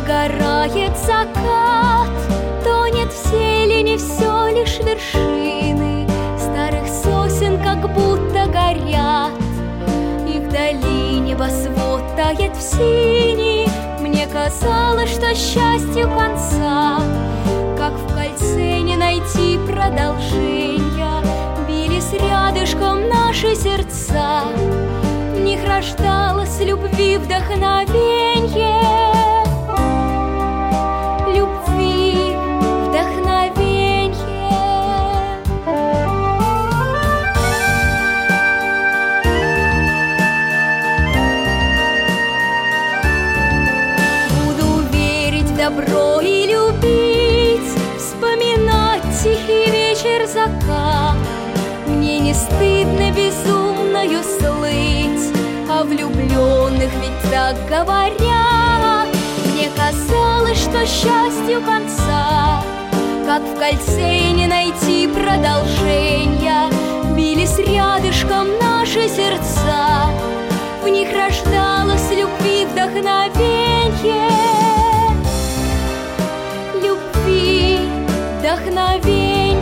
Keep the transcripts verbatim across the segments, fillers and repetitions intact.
Догорает закат, тонет в зелени все лишь вершины старых сосен, как будто горят. И вдали небосвод тает в синей. Мне казалось, что счастью конца, как в кольце не найти продолжения. Бились рядышком наши сердца, в них рождалось любви вдохновенье. Любви вдохновенье. Буду верить в добро и любить, вспоминать тихий вечер, закат. Мне не стыдно безумною слыть, о влюбленных ведь так говорят. Мне казалось, что счастью конца, как в кольце не найти продолжения. Бились рядышком наши сердца, в них рождалось любви вдохновенье. Любви вдохновенье.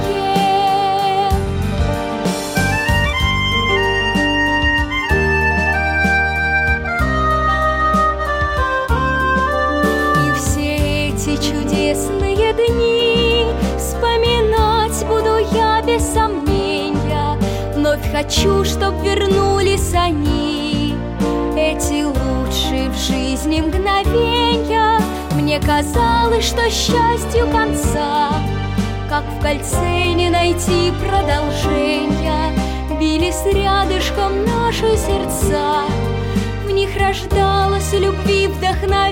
Чудесные дни вспоминать буду я без сомнения. Вновь хочу, чтоб вернулись они, эти лучшие в жизни мгновенья. Мне казалось, что счастью конца, как в кольце не найти продолжения. Бились рядышком наши сердца, в них рождалось любви вдохновенье.